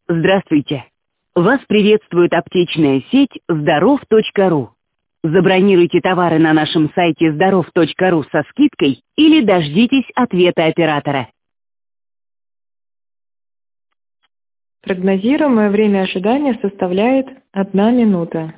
Здравствуйте! Вас приветствует аптечная сеть Здоров.ру. Забронируйте товары на нашем сайте Здоров.ру со скидкой или дождитесь ответа оператора. Прогнозируемое время ожидания составляет 1 минута.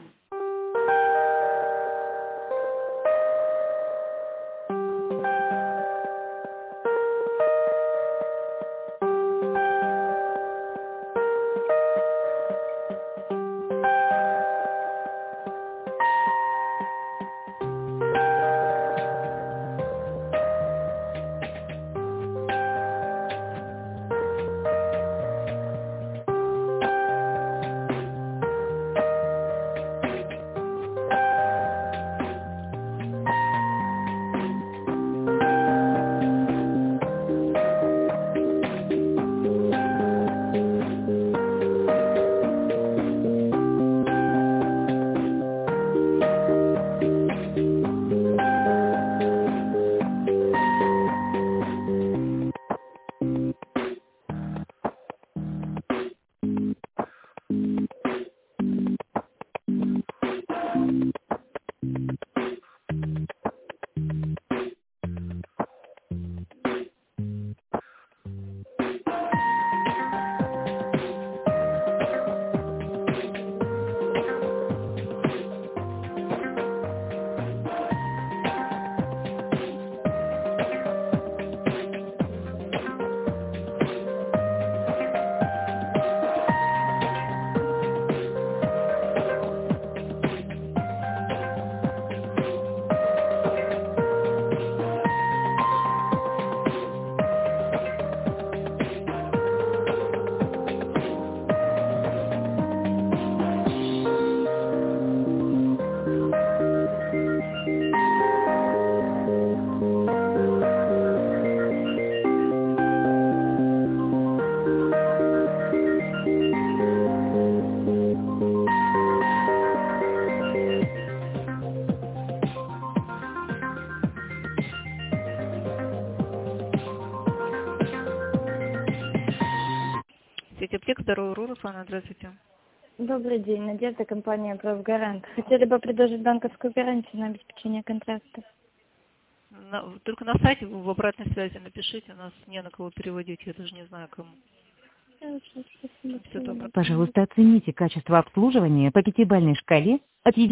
Сеть аптек Здоров.ру, Руслана, здравствуйте. Добрый день, Надежда, компания «Профгарант». Хотели бы предложить банковскую гарантию на обеспечение контракта. Только на сайте в обратной связи напишите, у нас не на кого переводить, я даже не знаю кому. Хорошо, спасибо. Все доброе. Пожалуйста, оцените качество обслуживания по 5-бальной шкале от